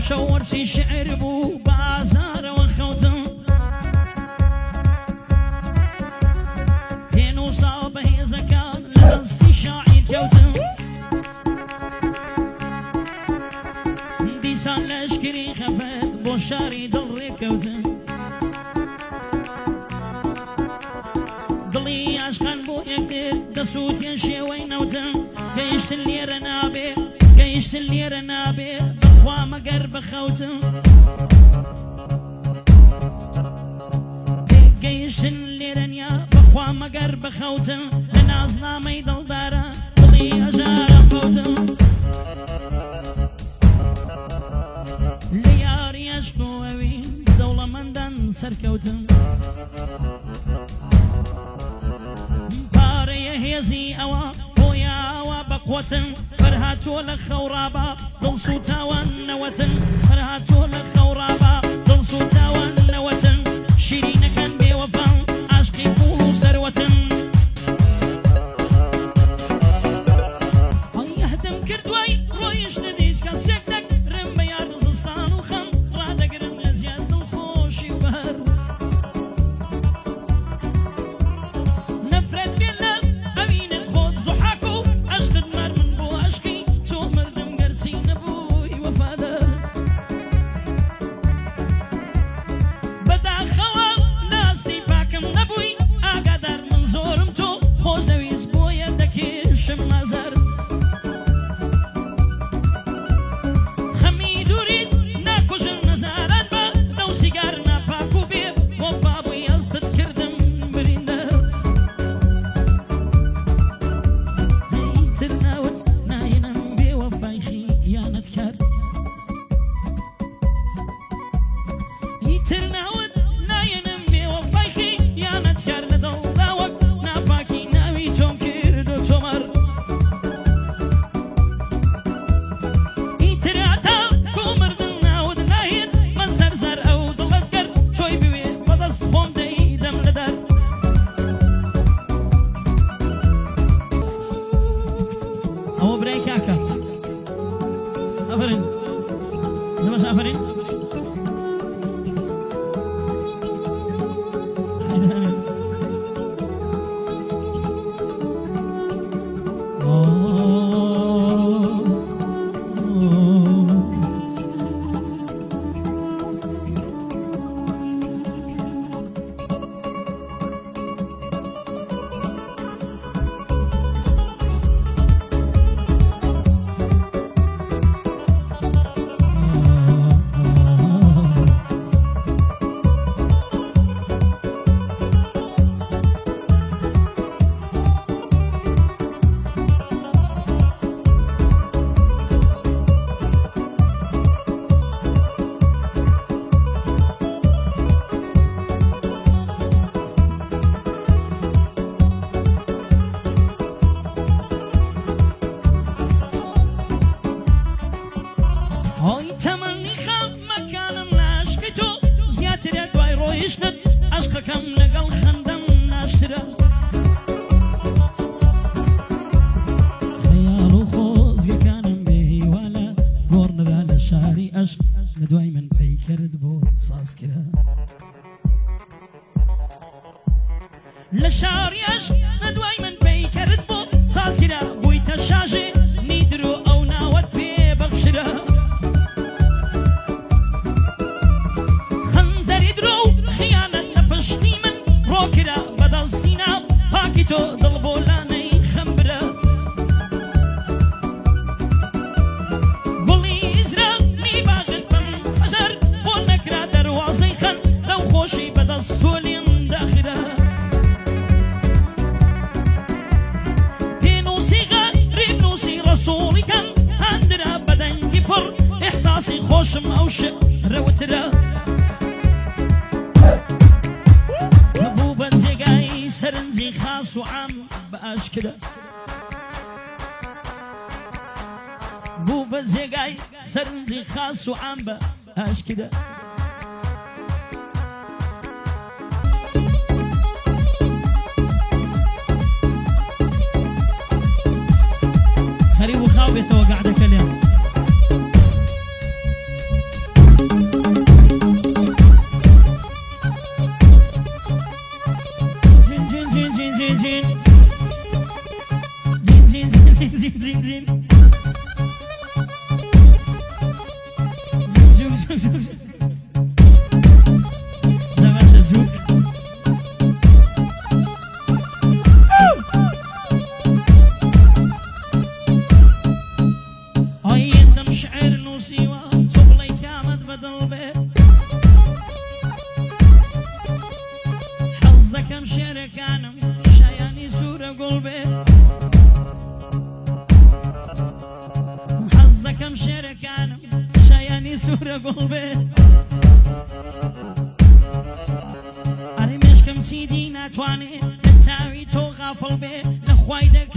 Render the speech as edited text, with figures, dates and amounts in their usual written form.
شورشي شعر بو بازار وخوتم هينو صابه زكان لدستي شاعر كوتم ديسان لشكري خفت بوشاري دلري كوتم دلي عشقان بو يكتر دسوت ينشي وينوتم قيشت الليرة نابي قيشت الليرة نابي بخوا مقرب خوتم قيشت الليرة نيا بخوا مقرب خوتم لنازنا ميدل دارا دلي أجارة خوتم لياري أشكو أوين دولة مندن سركوتم هيزي أوا بويا أوا بقوة فرهاتو لخورابا دل صوتا ونوة فرهاتو لخورابا دل صوتا ونوة شيرين كان بوفا عشقي بولو سروة يهدم كردوي رويش نديش كسيكتك رم بيار زستان وخم رادق رم لزياد الخوشي وبهر نفرد بالله عشقكم لقل خندم ناشترا خيال وخوز كانم به ولا قرن على شعري أشق لدواي من فيكرد بو صاص كرا لشعري أشق لدواي من فيكرد بو صاص كرا بويت الشاجي نيدرو أو ناوت بي بغشرا تو دل بولاني خمبرة قولي إزرا مي باغل بم حجر ونكرا دروازي خن لو خوشي بدستولين داخرة بينوسي غريب نوسي رسولي كم هندرا بدنجي فر إحساسي خوشم أوش روترا سرنزي خاص وعام بأشكره بو بزيقاي سرنزي خاص وعام بأشكره خريب وخاوبته وقعدك اليوم زين سورة قلبي أري مشكم سيدي ناتواني تساوي تو غافل بي نخواي دق